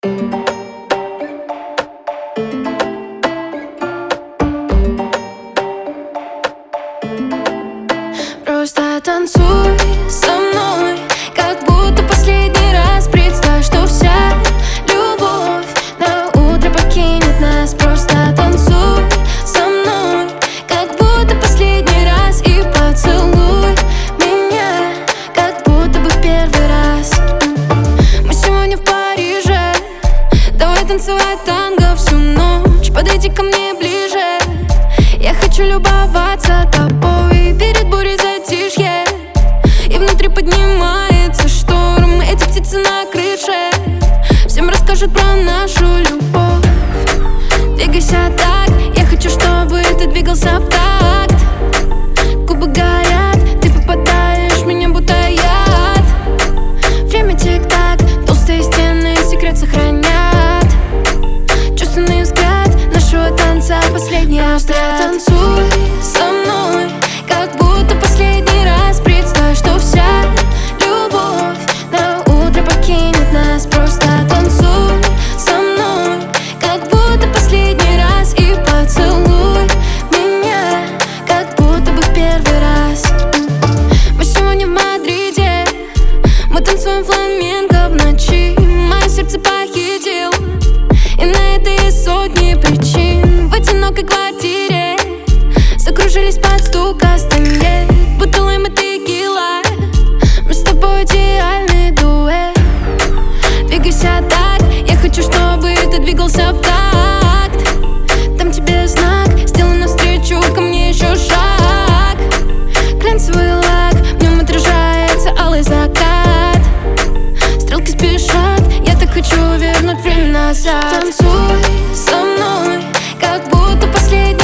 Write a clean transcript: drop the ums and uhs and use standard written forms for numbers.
Просто танцуй со мной, как будто последний раз. Представь, что вся любовь на утро покинет нас. Просто танцуй со мной, как будто последний раз. И поцелуй меня, как будто бы в первый раз. Мы сегодня в Париже, давай танцевать танго всю ночь. Подойди ко мне ближе, я хочу любоваться тобой. Перед бурей затишье, и внутри поднимается шторм. Эти птицы на крыше всем расскажут про нашу любовь. Двигайся так, я хочу, чтобы ты двигался в такт. Губы горят, ты попадаешь в меня будто яд. Время тик-так, толстые стены секрет сохранят. Чувственный взгляд нашего танца последний отряд. Танцуй со мной, как будто последний раз. Представь, что вся любовь на утро покинет нас. Просто танцуй со мной, как будто последний раз. И поцелуй меня, как будто бы в первый раз. Мы сегодня в Мадриде, мы танцуем фламенко в ночи. Мое сердце похитил, и на это есть сотни причин. В одинокой квартире закружились под стук кастаньет. Бутылой мы текила, мы с тобой идеальный дуэт. Двигайся так, я хочу, чтобы ты двигался в такт. Дам тебе знак, сделай навстречу ко мне еще шаг. Глянцевый лак, в нем отражается алый закат. Стрелки спешат, я так хочу вернуть время назад. Танцуй со мной, как будто последний